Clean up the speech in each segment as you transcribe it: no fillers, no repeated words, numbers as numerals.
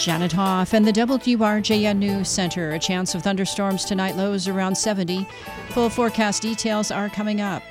Janet Hoff and the WRJN News Center. A chance of thunderstorms tonight, lows around 70. Full forecast details are coming up.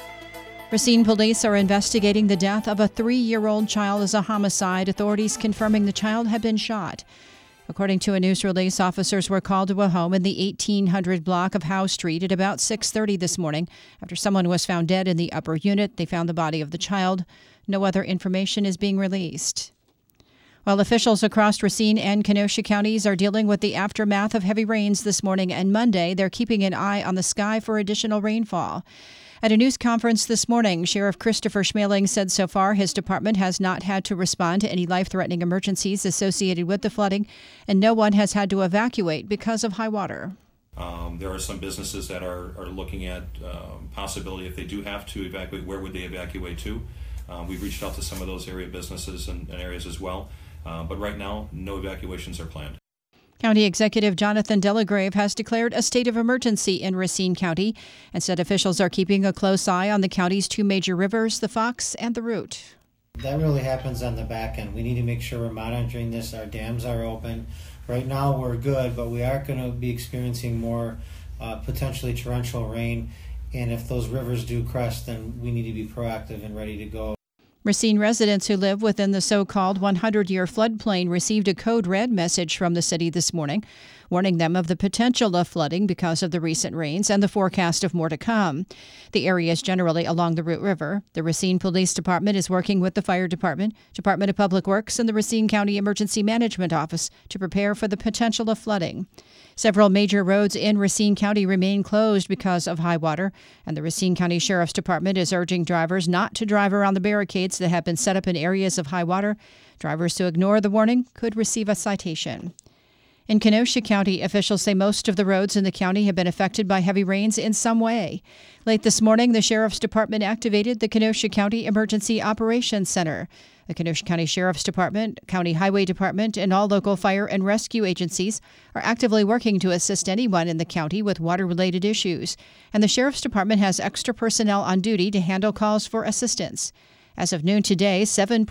Racine police are investigating the death of a 3-year-old child as a homicide, authorities confirming the child had been shot. According to a news release, officers were called to a home in the 1800 block of Howe Street at about 6:30 this morning. After someone was found dead in the upper unit, they found the body of the child. No other information is being released. While officials across Racine and Kenosha counties are dealing with the aftermath of heavy rains this morning and Monday, they're keeping an eye on the sky for additional rainfall. At a news conference this morning, Sheriff Christopher Schmeling said so far his department has not had to respond to any life-threatening emergencies associated with the flooding, and no one has had to evacuate because of high water. There are some businesses that are looking at possibility if they do have to evacuate, where would they evacuate to? We've reached out to some of those area businesses and areas as well, but right now, no evacuations are planned. County Executive Jonathan Delagrave has declared a state of emergency in Racine County and said officials are keeping a close eye on the county's 2 major rivers, the Fox and the Root. That really happens on the back end. We need to make sure we're monitoring this. Our dams are open. Right now we're good, but we are going to be experiencing more potentially torrential rain. And if those rivers do crest, then we need to be proactive and ready to go. Racine residents who live within the so-called 100-year floodplain received a code red message from the city this morning, warning them of the potential of flooding because of the recent rains and the forecast of more to come. The area is generally along the Root River. The Racine Police Department is working with the Fire Department, Department of Public Works, and the Racine County Emergency Management Office to prepare for the potential of flooding. Several major roads in Racine County remain closed because of high water, and the Racine County Sheriff's Department is urging drivers not to drive around the barricades that have been set up in areas of high water. Drivers who ignore the warning could receive a citation. In Kenosha County, officials say most of the roads in the county have been affected by heavy rains in some way. Late this morning, the Sheriff's Department activated the Kenosha County Emergency Operations Center. The Kenosha County Sheriff's Department, County Highway Department, and all local fire and rescue agencies are actively working to assist anyone in the county with water-related issues. And the Sheriff's Department has extra personnel on duty to handle calls for assistance. As of noon today,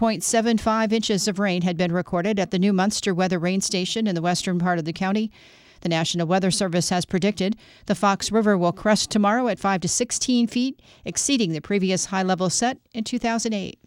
7.75 inches of rain had been recorded at the New Munster Weather Rain Station in the western part of the county. The National Weather Service has predicted the Fox River will crest tomorrow at 5 to 16 feet, exceeding the previous high level set in 2008.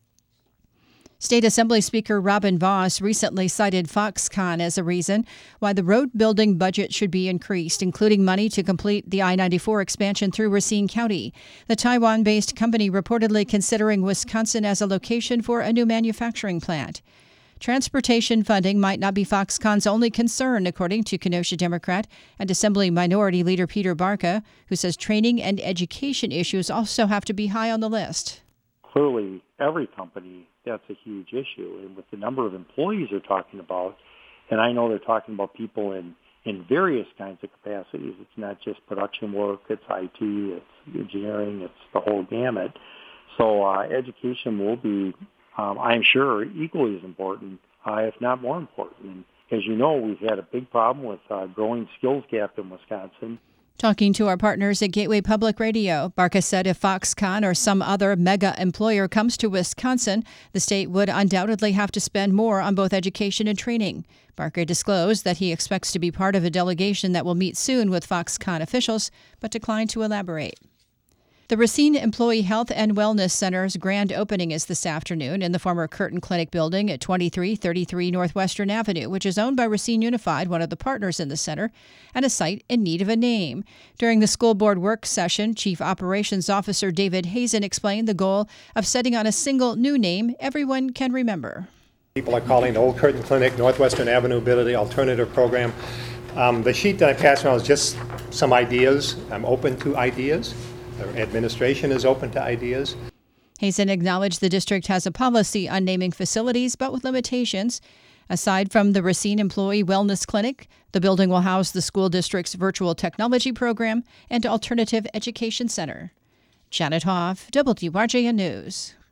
State Assembly Speaker Robin Vos recently cited Foxconn as a reason why the road building budget should be increased, including money to complete the I-94 expansion through Racine County. The Taiwan-based company reportedly considering Wisconsin as a location for a new manufacturing plant. Transportation funding might not be Foxconn's only concern, according to Kenosha Democrat and Assembly Minority Leader Peter Barca, who says training and education issues also have to be high on the list. Clearly, every company, that's a huge issue. And with the number of employees they're talking about, and I know they're talking about people in various kinds of capacities. It's not just production work, it's IT, it's engineering, it's the whole gamut. So education will be, I'm sure, equally as important, if not more important. And as you know, we've had a big problem with growing skills gap in Wisconsin. Talking to our partners at Gateway Public Radio, Barca said if Foxconn or some other mega employer comes to Wisconsin, the state would undoubtedly have to spend more on both education and training. Barca disclosed that he expects to be part of a delegation that will meet soon with Foxconn officials, but declined to elaborate. The Racine Employee Health and Wellness Center's grand opening is this afternoon in the former Curtin Clinic building at 2333 Northwestern Avenue, which is owned by Racine Unified, one of the partners in the center, and a site in need of a name. During the school board work session, Chief Operations Officer David Hazen explained the goal of setting on a single new name everyone can remember. People are calling the old Curtin Clinic Northwestern Avenue Ability Alternative Program. The sheet that I passed around is just some ideas. I'm open to ideas. The administration is open to ideas. Hazen acknowledged the district has a policy on naming facilities, but with limitations. Aside from the Racine Employee Wellness Clinic, the building will house the school district's virtual technology program and alternative education center. Janet Hoff, WRJN News.